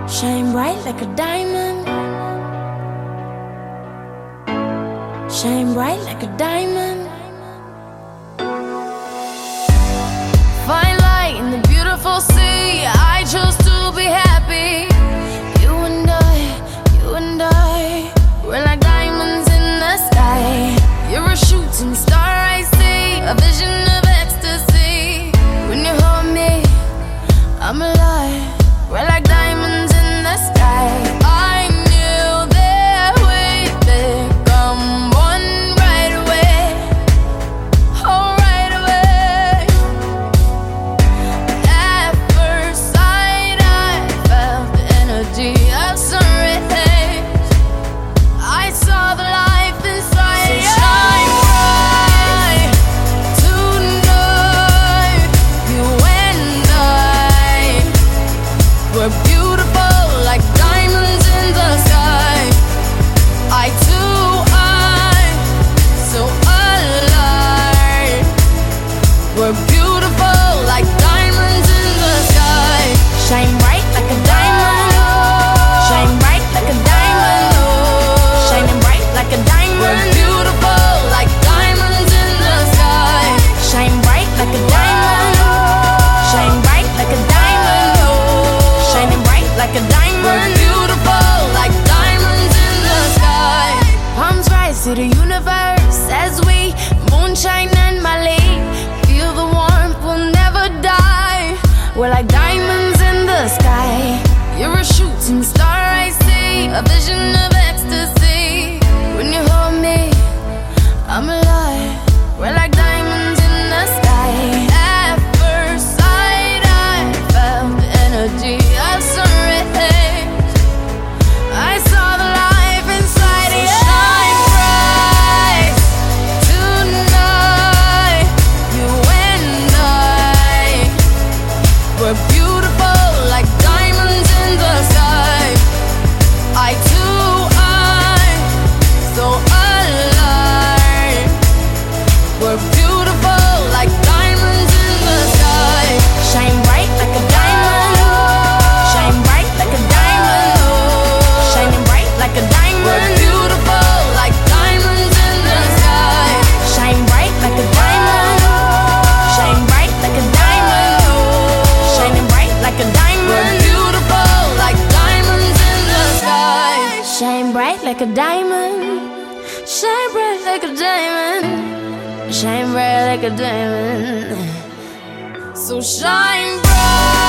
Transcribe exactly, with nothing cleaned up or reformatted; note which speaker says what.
Speaker 1: Shine bright like a diamond. Shine bright like a diamond. Find light in the beautiful sea. I chose to be happy. You and I, you and I, we're like diamonds in the sky. You're a shooting star, I see, a vision of ecstasy. When you hold me, I'm alive. We're like diamonds in the sky. I knew that we'd become one right away. Oh, right away. At first sight, I felt the energy of sun rays. I saw the life inside you. So shine bright tonight. You and I, we're beautiful like diamonds in the sky. Eye to eye, so alive. We're beautiful like diamonds in the sky. Shine bright like a diamond. Shine bright like a diamond. Shining bright like a diamond. We're beautiful like diamonds in the sky. Shine bright like a diamond. Shine bright like a diamond. Shining bright like a diamond. We're beautiful like diamonds in the sky. Palms rise to the universe as we moonshine and Mali. Feel the warmth, we'll never die. We're like diamonds in the sky. You're a shooting star, I see, a vision of ecstasy. When you hold me, I'm alive. We're like diamonds in the sky. At first sight, I felt the energy of sun rays. I saw the life inside you. Shine bright tonight. You and I, we're beautiful like diamonds in the sky. Eye to eye, so alive. We're beautiful like diamonds in the sky. Shine bright like a diamond. Shine bright like a diamond. Shining bright like a diamond. We're beautiful like diamonds in the sky. Shine bright like a diamond. Shine bright like a diamond. Shining bright like a diamond. We're beautiful like diamonds in the sky. Shine bright like a diamond. Shine bright like a diamond. Shine bright like a diamond. So shine bright.